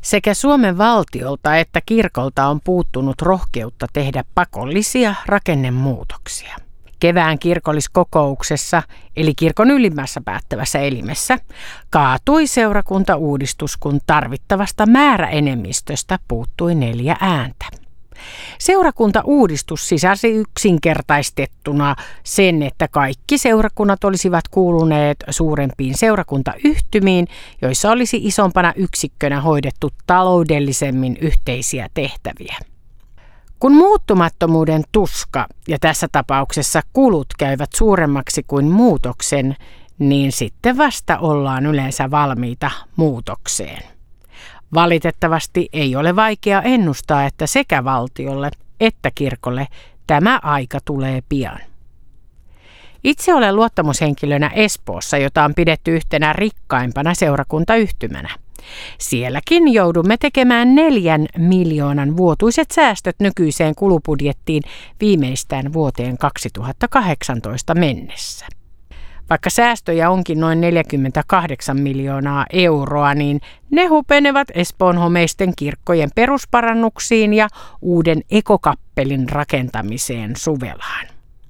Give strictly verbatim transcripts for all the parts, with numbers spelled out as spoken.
Sekä Suomen valtiolta että kirkolta on puuttunut rohkeutta tehdä pakollisia rakennemuutoksia. Kevään kirkolliskokouksessa, eli kirkon ylimmässä päättävässä elimessä, kaatui seurakuntauudistus, kun tarvittavasta määräenemmistöstä puuttui neljä ääntä. Seurakuntauudistus sisälsi yksinkertaistettuna sen, että kaikki seurakunnat olisivat kuuluneet suurempiin seurakuntayhtymiin, joissa olisi isompana yksikkönä hoidettu taloudellisemmin yhteisiä tehtäviä. Kun muuttumattomuuden tuska ja tässä tapauksessa kulut käyvät suuremmaksi kuin muutoksen, niin sitten vasta ollaan yleensä valmiita muutokseen. Valitettavasti ei ole vaikea ennustaa, että sekä valtiolle että kirkolle tämä aika tulee pian. Itse olen luottamushenkilönä Espoossa, jota on pidetty yhtenä rikkaimpana seurakuntayhtymänä. Sielläkin joudumme tekemään neljän miljoonan vuotuiset säästöt nykyiseen kulubudjettiin viimeistään vuoteen kaksituhattakahdeksantoista mennessä. Vaikka säästöjä onkin noin neljäkymmentäkahdeksan miljoonaa euroa, niin ne hupenevat Espoon homeisten kirkkojen perusparannuksiin ja uuden ekokappelin rakentamiseen Suvelaan.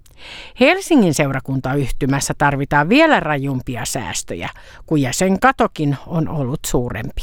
Helsingin seurakuntayhtymässä tarvitaan vielä rajumpia säästöjä, kun jäsenkatokin on ollut suurempi.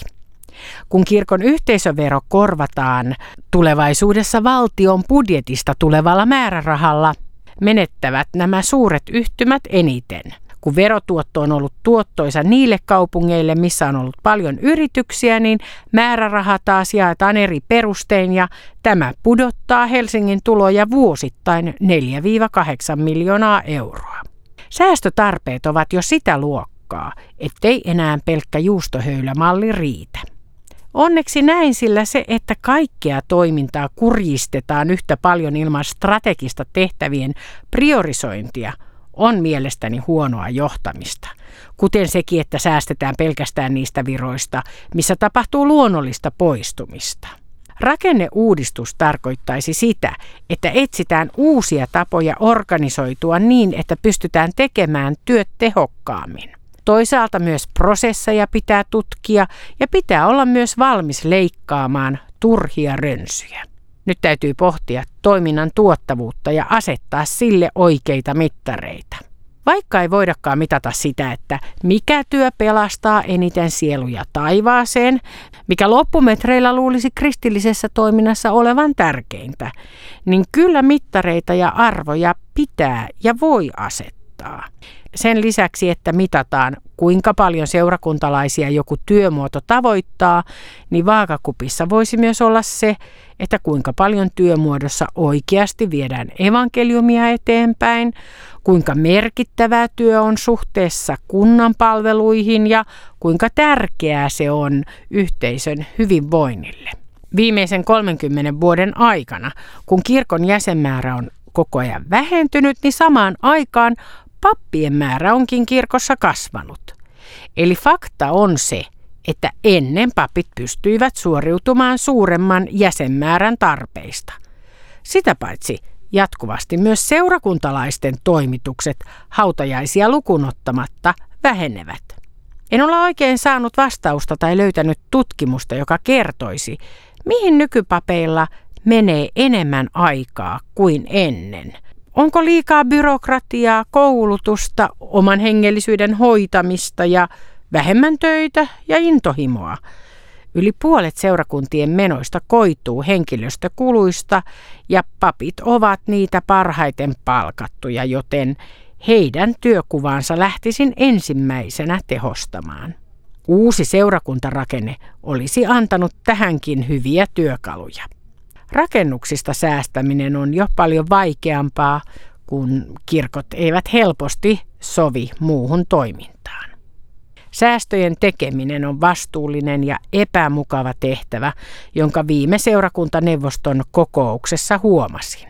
Kun kirkon yhteisövero korvataan tulevaisuudessa valtion budjetista tulevalla määrärahalla, menettävät nämä suuret yhtymät eniten. Kun verotuotto on ollut tuottoisa niille kaupungeille, missä on ollut paljon yrityksiä, niin määräraha taas jaetaan eri perustein ja tämä pudottaa Helsingin tuloja vuosittain neljä kahdeksan miljoonaa euroa. Säästötarpeet ovat jo sitä luokkaa, ettei enää pelkkä juustohöylämalli riitä. Onneksi näin, sillä se, että kaikkea toimintaa kurjistetaan yhtä paljon ilman strategista tehtävien priorisointia, on mielestäni huonoa johtamista, kuten sekin, että säästetään pelkästään niistä viroista, missä tapahtuu luonnollista poistumista. Rakenneuudistus tarkoittaisi sitä, että etsitään uusia tapoja organisoitua niin, että pystytään tekemään työt tehokkaammin. Toisaalta myös prosesseja pitää tutkia ja pitää olla myös valmis leikkaamaan turhia rönsyjä. Nyt täytyy pohtia toiminnan tuottavuutta ja asettaa sille oikeita mittareita. Vaikka ei voidakaan mitata sitä, että mikä työ pelastaa eniten sieluja taivaaseen, mikä loppumetreillä luulisi kristillisessä toiminnassa olevan tärkeintä, niin kyllä mittareita ja arvoja pitää ja voi asettaa. Sen lisäksi, että mitataan, kuinka paljon seurakuntalaisia joku työmuoto tavoittaa, niin vaakakupissa voisi myös olla se, että kuinka paljon työmuodossa oikeasti viedään evankeliumia eteenpäin, kuinka merkittävää työ on suhteessa kunnan palveluihin ja kuinka tärkeää se on yhteisön hyvinvoinnille. Viimeisen kolmenkymmenen vuoden aikana, kun kirkon jäsenmäärä on koko ajan vähentynyt, niin samaan aikaan pappien määrä onkin kirkossa kasvanut. Eli fakta on se, että ennen papit pystyivät suoriutumaan suuremman jäsenmäärän tarpeista. Sitä paitsi jatkuvasti myös seurakuntalaisten toimitukset hautajaisia lukunottamatta vähenevät. En ole oikein saanut vastausta tai löytänyt tutkimusta, joka kertoisi, mihin nykypapeilla menee enemmän aikaa kuin ennen. Onko liikaa byrokratiaa, koulutusta, oman hengellisyyden hoitamista ja vähemmän töitä ja intohimoa? Yli puolet seurakuntien menoista koituu henkilöstökuluista ja papit ovat niitä parhaiten palkattuja, joten heidän työkuvaansa lähtisin ensimmäisenä tehostamaan. Uusi seurakuntarakenne olisi antanut tähänkin hyviä työkaluja. Rakennuksista säästäminen on jo paljon vaikeampaa, kun kirkot eivät helposti sovi muuhun toimintaan. Säästöjen tekeminen on vastuullinen ja epämukava tehtävä, jonka viime seurakuntaneuvoston kokouksessa huomasin.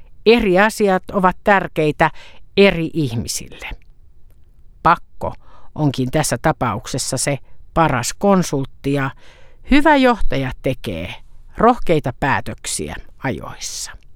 Eri asiat ovat tärkeitä eri ihmisille. Pakko onkin tässä tapauksessa se paras konsultti ja hyvä johtaja tekee rohkeita päätöksiä ajoissa.